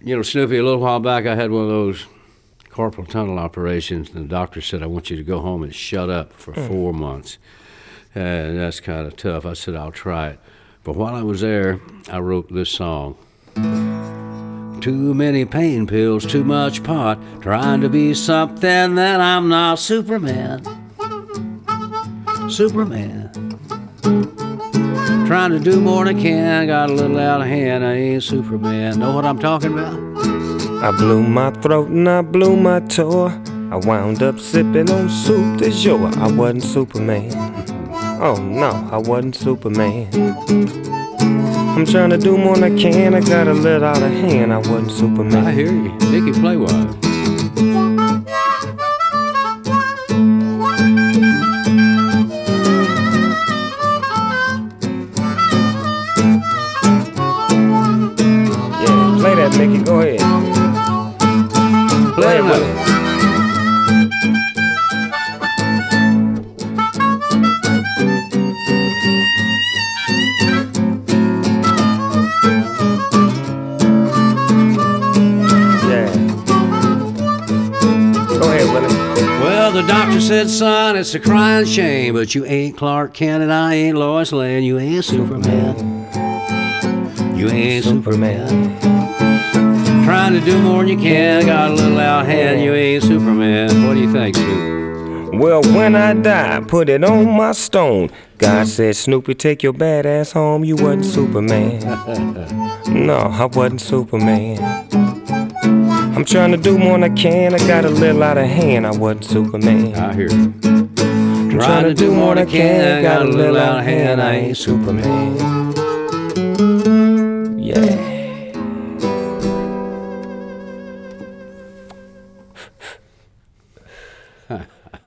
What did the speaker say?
You know, Snoopy, a little while back I had one of those carpal tunnel operations, and the doctor said, I want you to go home and shut up for 4 months. And that's kind of tough. I said, I'll try it. But while I was there, I wrote this song. Too many pain pills, too much pot, trying to be something that I'm not. Superman. Superman. Trying to do more than I can, got a little out of hand, I ain't Superman. Know what I'm talking about? I blew my throat and I blew my toe. I wound up sipping on soup de jour. I wasn't Superman. Oh no, I wasn't Superman. I'm trying to do more than I can, I got a little out of hand. I wasn't Superman. I hear you. Nicky, play wise. Play that, Mickey. Go ahead. Play it with it. Yeah. Go ahead, Willie. Well, the doctor said, son, it's a crying shame, but you ain't Clark Kent and I ain't Lois Lane. You ain't Superman. You ain't Superman. Trying to do more than you can, got a little out hand, you ain't Superman. What do you think, Snoop? Well, when I die, put it on my stone. God said, Snoopy, take your bad ass home. You wasn't Superman. No, I wasn't Superman. I'm trying to do more than I can, I got a little out of hand. I wasn't Superman. I hear you. Trying to do more than I can, got a little out of hand. I ain't Superman. Yeah. Huh.